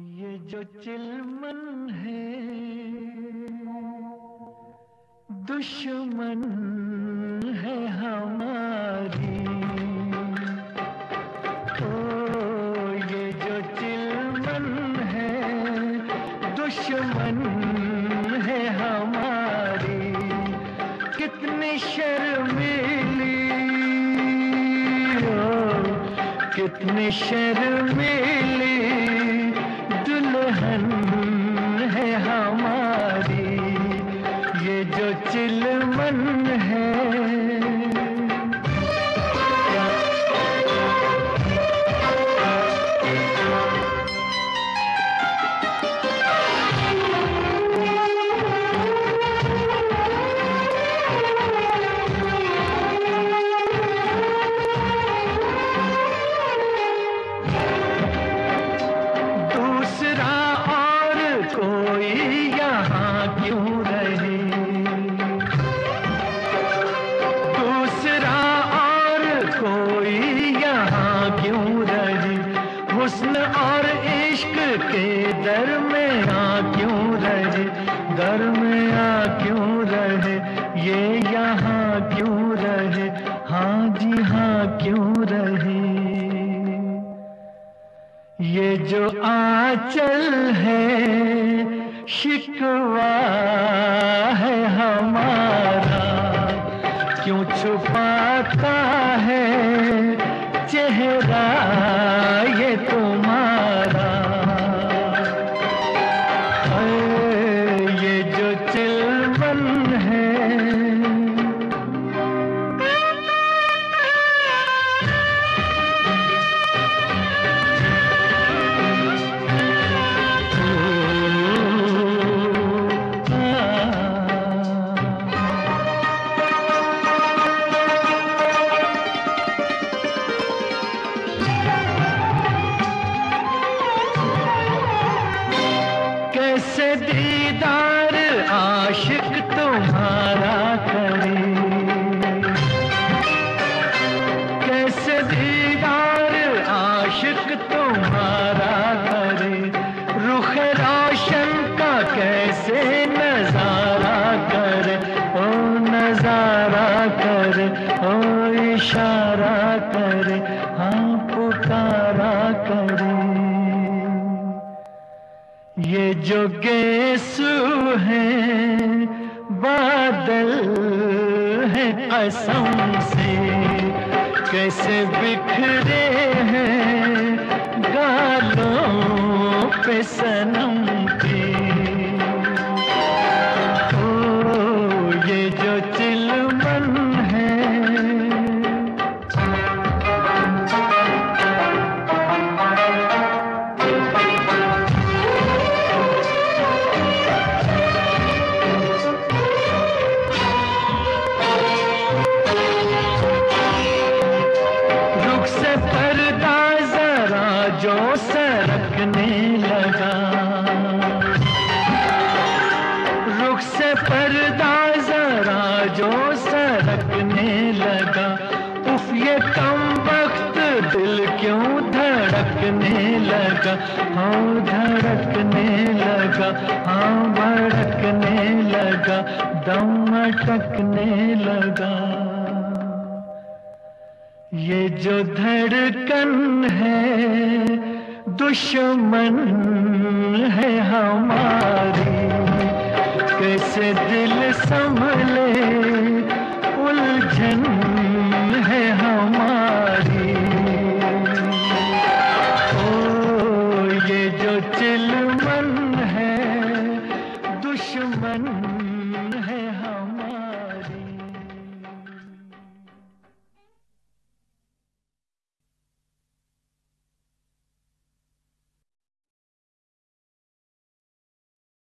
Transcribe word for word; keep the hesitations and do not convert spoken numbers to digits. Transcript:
ये जो चिलमन है दुश्मन है हमारी। ओ ये जो चिलमन है दुश्मन है हमारी। कितनी शर्मीली ओ कितनी शर्मीली दुल्हन है हमारी। ये जो चिलमन है हुस्न और इश्क के दरमियां क्यों रहे, दरमियां क्यों रहे, ये यहाँ क्यों रहे, हाँ जी हाँ क्यों रहे। ये जो आंचल है शिकवा है हमारा, क्यों छुपाता है चेहरा ये तुम्हारा। ये जो चिलमन है कैसे दीदार आशिक तुम्हारा करे, कैसे दीदार आशिक तुम्हारा करे। रुख रोशन का कैसे नजारा करे, ओ नजारा करे, ओ इशारा करे, हाँ पुकारा करे। ये जो गेसू है बादल है कसम से, कैसे बिखरे हैं गालों पे सनम के। ओ ये जो चिलमन है पर्दा जरा जो सरकने लगा, रुख से पर्दा जरा जो सरकने लगा। उफ ये कम वक्त दिल क्यों धड़कने लगा, हाँ धड़कने लगा, हाँ भड़कने लगा, दम अटकने लगा। ये जो धड़कन है दुश्मन है हमारी, कैसे दिल संभले